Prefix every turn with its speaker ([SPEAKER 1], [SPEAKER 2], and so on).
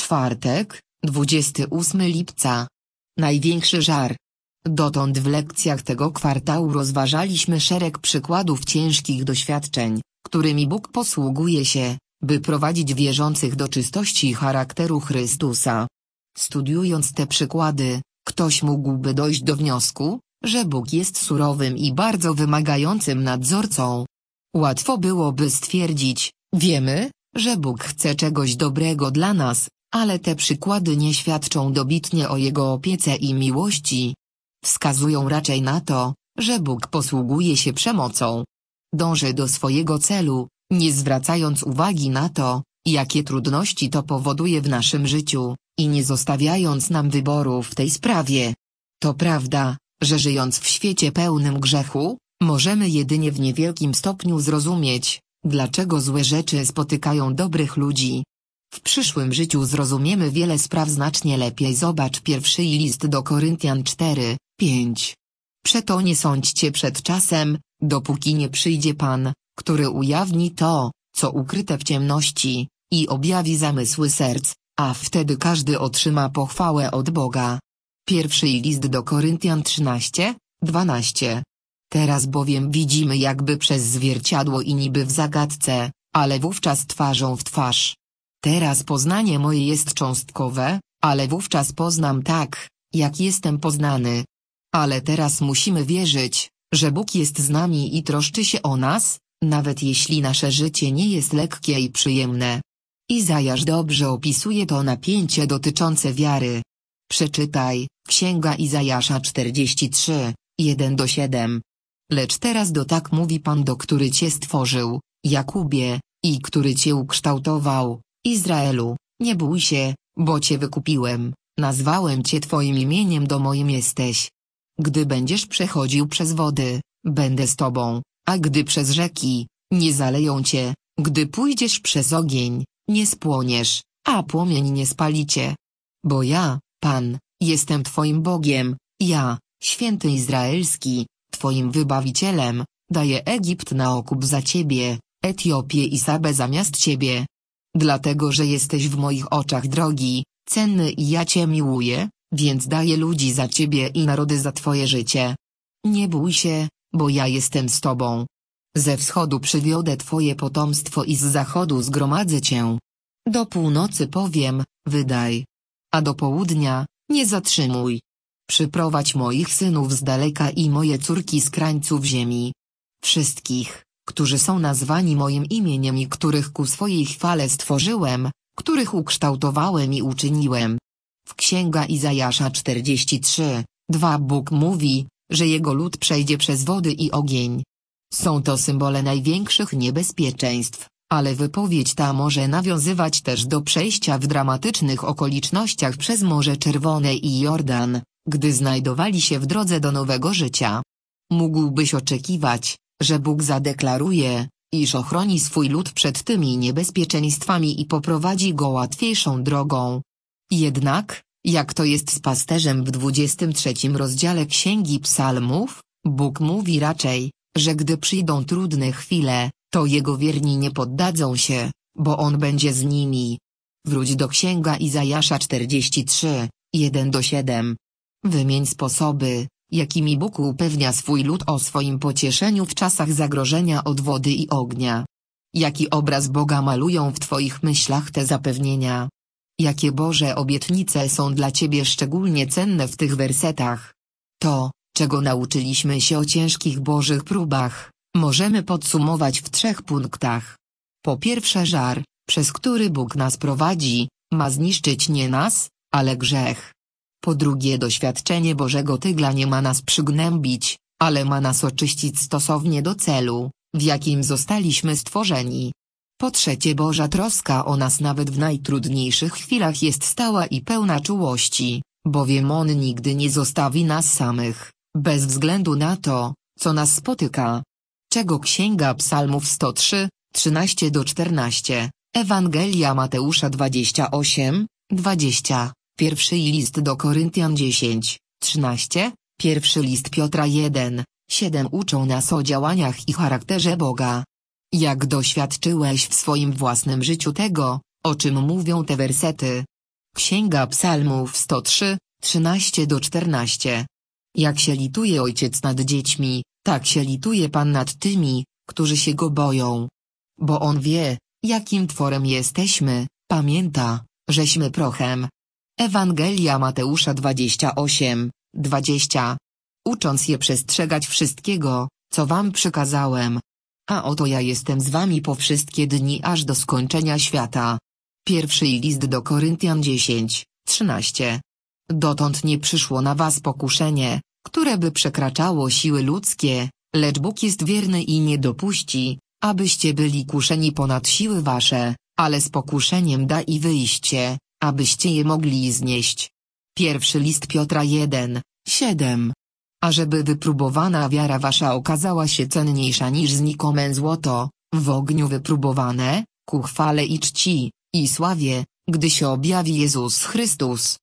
[SPEAKER 1] Czwartek, 28 lipca. Największy żar. Dotąd w lekcjach tego kwartału rozważaliśmy szereg przykładów ciężkich doświadczeń, którymi Bóg posługuje się, by prowadzić wierzących do czystości charakteru Chrystusa. Studiując te przykłady, ktoś mógłby dojść do wniosku, że Bóg jest surowym i bardzo wymagającym nadzorcą. Łatwo byłoby stwierdzić, wiemy, że Bóg chce czegoś dobrego dla nas, ale te przykłady nie świadczą dobitnie o Jego opiece i miłości. Wskazują raczej na to, że Bóg posługuje się przemocą. Dąży do swojego celu, nie zwracając uwagi na to, jakie trudności to powoduje w naszym życiu, i nie zostawiając nam wyboru w tej sprawie. To prawda, że żyjąc w świecie pełnym grzechu, możemy jedynie w niewielkim stopniu zrozumieć, dlaczego złe rzeczy spotykają dobrych ludzi. W przyszłym życiu zrozumiemy wiele spraw znacznie lepiej. Zobacz pierwszy list do Koryntian 4:5. Przeto nie sądźcie przed czasem, dopóki nie przyjdzie Pan, który ujawni to, co ukryte w ciemności, i objawi zamysły serc, a wtedy każdy otrzyma pochwałę od Boga. Pierwszy list do Koryntian 13:12. Teraz bowiem widzimy jakby przez zwierciadło i niby w zagadce, ale wówczas twarzą w twarz. Teraz poznanie moje jest cząstkowe, ale wówczas poznam tak, jak jestem poznany. Ale teraz musimy wierzyć, że Bóg jest z nami i troszczy się o nas, nawet jeśli nasze życie nie jest lekkie i przyjemne. Izajasz dobrze opisuje to napięcie dotyczące wiary. Przeczytaj, Księga Izajasza 43:1-7. Lecz teraz tak mówi Pan, który cię stworzył, Jakubie, i który cię ukształtował, Izraelu, nie bój się, bo cię wykupiłem, nazwałem cię twoim imieniem, do moim jesteś. Gdy będziesz przechodził przez wody, będę z tobą, a gdy przez rzeki, nie zaleją cię, gdy pójdziesz przez ogień, nie spłoniesz, a płomień nie spali cię. Bo ja, Pan, jestem twoim Bogiem, ja, Święty Izraelski, twoim Wybawicielem, daję Egipt na okup za ciebie, Etiopię i Sabę zamiast ciebie. Dlatego, że jesteś w moich oczach drogi, cenny i ja cię miłuję, więc daję ludzi za ciebie i narody za twoje życie. Nie bój się, bo ja jestem z tobą. Ze wschodu przywiodę twoje potomstwo i z zachodu zgromadzę cię. Do północy powiem, wydaj. A do południa, nie zatrzymuj. Przyprowadź moich synów z daleka i moje córki z krańców ziemi. Wszystkich, którzy są nazwani moim imieniem i których ku swojej chwale stworzyłem, których ukształtowałem i uczyniłem. W Księga Izajasza 43:2 Bóg mówi, że jego lud przejdzie przez wody i ogień. Są to symbole największych niebezpieczeństw, ale wypowiedź ta może nawiązywać też do przejścia w dramatycznych okolicznościach przez Morze Czerwone i Jordan, gdy znajdowali się w drodze do nowego życia. Mógłbyś oczekiwać, że Bóg zadeklaruje, iż ochroni swój lud przed tymi niebezpieczeństwami i poprowadzi go łatwiejszą drogą. Jednak, jak to jest z pasterzem w 23 rozdziale Księgi Psalmów, Bóg mówi raczej, że gdy przyjdą trudne chwile, to jego wierni nie poddadzą się, bo on będzie z nimi. Wróć do Księga Izajasza 43:1-7. Wymień sposoby, jakimi Bóg upewnia swój lud o swoim pocieszeniu w czasach zagrożenia od wody i ognia. Jaki obraz Boga malują w twoich myślach te zapewnienia? Jakie Boże obietnice są dla ciebie szczególnie cenne w tych wersetach? To, czego nauczyliśmy się o ciężkich Bożych próbach, możemy podsumować w 3 punktach. Po pierwsze, żar, przez który Bóg nas prowadzi, ma zniszczyć nie nas, ale grzech. Po drugie, doświadczenie Bożego tygla nie ma nas przygnębić, ale ma nas oczyścić stosownie do celu, w jakim zostaliśmy stworzeni. Po trzecie, Boża troska o nas nawet w najtrudniejszych chwilach jest stała i pełna czułości, bowiem On nigdy nie zostawi nas samych, bez względu na to, co nas spotyka. Czego Księga Psalmów 103:13-14, Ewangelia Mateusza 28:20, pierwszy list do Koryntian 10:13, pierwszy list Piotra 1:7 uczą nas o działaniach i charakterze Boga. Jak doświadczyłeś w swoim własnym życiu tego, o czym mówią te wersety? Księga Psalmów 103, 13-14. Jak się lituje ojciec nad dziećmi, tak się lituje Pan nad tymi, którzy się go boją. Bo on wie, jakim tworem jesteśmy, pamięta, żeśmy prochem. Ewangelia Mateusza 28, 20. Ucząc je przestrzegać wszystkiego, co wam przykazałem. A oto ja jestem z wami po wszystkie dni aż do skończenia świata. Pierwszy list do Koryntian 10, 13. Dotąd nie przyszło na was pokuszenie, które by przekraczało siły ludzkie, lecz Bóg jest wierny i nie dopuści, abyście byli kuszeni ponad siły wasze, ale z pokuszeniem da i wyjście, abyście je mogli znieść. Pierwszy list Piotra 1, 7. Ażeby wypróbowana wiara wasza okazała się cenniejsza niż znikome złoto, w ogniu wypróbowane, ku chwale i czci, i sławie, gdy się objawi Jezus Chrystus.